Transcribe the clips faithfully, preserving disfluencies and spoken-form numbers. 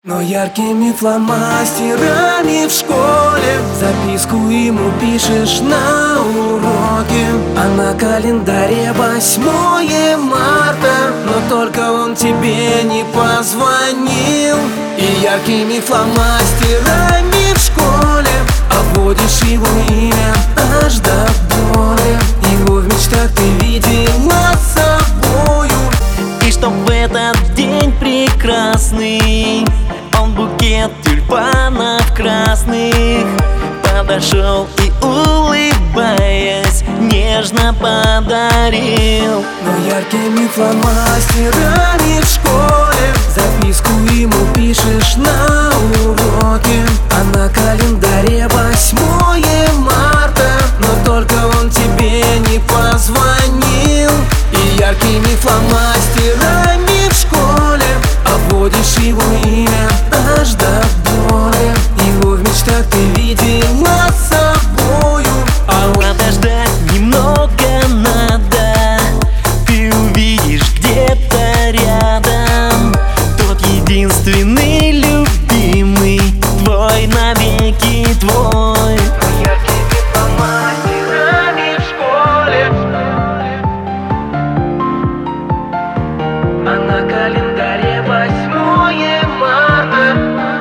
Но яркими фломастерами в школе записку ему пишешь на уроке, а на календаре восьмое марта, но только он тебе не позвонил. И яркими фломастерами в школе обводишь его имя аж до боли. Его в мечтах ты видела собою. И чтоб в этот день прекрасный он букет тюльпанов красных подошел и, улыбаясь, нежно подарил. Но яркими фломастерами в школе записку ему пишешь на уроке, а на календаре восьмое марта, но только он тебе не позвонил. И яркими фломастерами в школе обводишь его имя аж до боли. Его в мечтах ты видела собою. А подождать немного надо, ты увидишь где-то рядом тот единственный любимый, твой навеки твой. Яркими фломастерами в школе, а на календаре восьмое марта.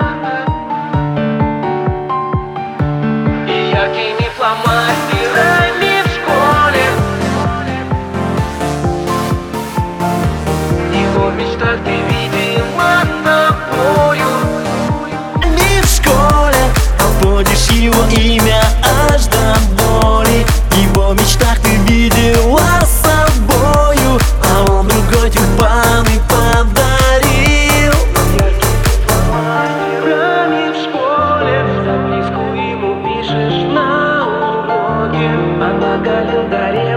И яркими фломастерами в школе его в мечтах ты видела собою. И в школе обводишь его имя аж до боли. Его в мечтах ты видела собою, а он другой тюльпаны подарил. Яркими фломастерами в школе записку ему пишешь на уроке, а на календаре